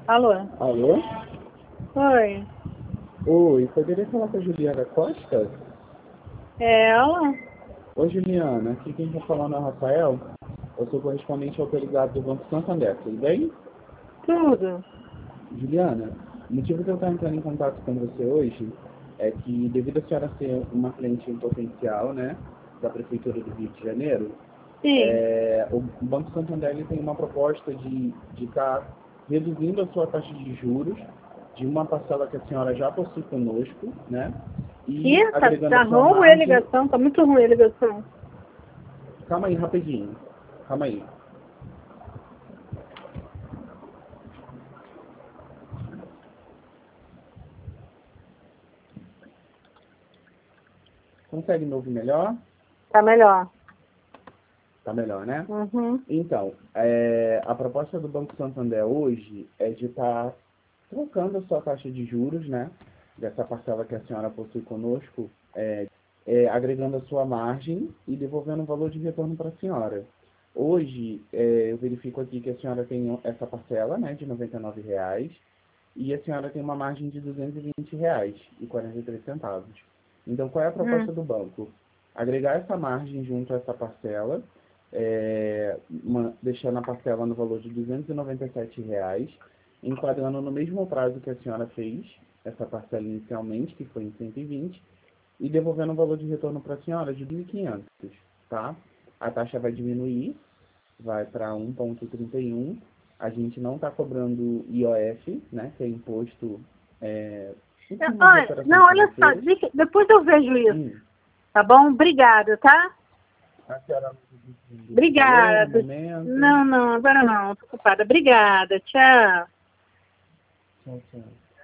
Alô? Alô? Oi. Oi, poderia falar com a Juliana Costa? É ela? Oi, Juliana. Aqui quem está falando é o Rafael. Eu sou correspondente autorizado do Banco Santander, tudo bem? Tudo. Juliana, o motivo de eu estar entrando em contato com você hoje é que, devido a senhora ser uma cliente em potencial, né, da Prefeitura do Rio de Janeiro, Sim. o Banco Santander ele tem uma proposta de estar reduzindo a sua taxa de juros de uma parcela que a senhora já possui conosco, né? E Ih, agregando tá a sua ruim a margem. ligação, tá muito ruim a ligação. Calma aí, rapidinho. Calma aí. Consegue me ouvir melhor? Tá melhor. Tá melhor, né? Uhum. Então, a proposta do Banco Santander hoje é de estar trocando a sua taxa de juros, né? Dessa parcela que a senhora possui conosco, agregando a sua margem e devolvendo o valor de retorno para a senhora. Hoje, eu verifico aqui que a senhora tem essa parcela, né, de R$ 99,00, e a senhora tem uma margem de R$ 220,43. Então, qual é a proposta do banco? Agregar essa margem junto a essa parcela, deixando a parcela no valor de R$ 297,00, enquadrando no mesmo prazo que a senhora fez essa parcela inicialmente, que foi em 120, e devolvendo o valor de retorno para a senhora de 1.500, tá? A taxa vai diminuir, vai para 1,31. A gente não está cobrando IOF, né, que é imposto em cima de Olha, operações não, olha só, financeiras. depois eu vejo isso, Hum. tá bom? Obrigada, tá? A senhora não tem esse valor no Obrigada. momento? Não, agora não, tô ocupada. Obrigada, tchau. Tchau, tchau.